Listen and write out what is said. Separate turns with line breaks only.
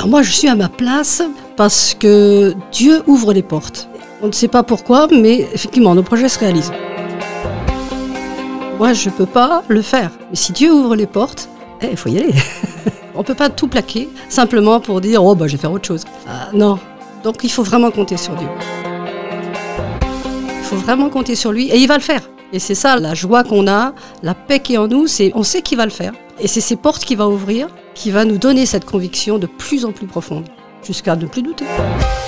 Alors moi, je suis à ma place parce que Dieu ouvre les portes. On ne sait pas pourquoi, mais effectivement, nos projets se réalisent. Moi, je ne peux pas le faire. Mais si Dieu ouvre les portes, il faut y aller. On ne peut pas tout plaquer simplement pour dire « Oh, je vais faire autre chose ». Non. Donc, il faut vraiment compter sur Dieu. Il faut vraiment compter sur lui et il va le faire. Et c'est ça, la joie qu'on a, la paix qui est en nous, c'est on sait qu'il va le faire. Et c'est ces portes qu'il va ouvrir, qui va nous donner cette conviction de plus en plus profonde, jusqu'à ne plus douter.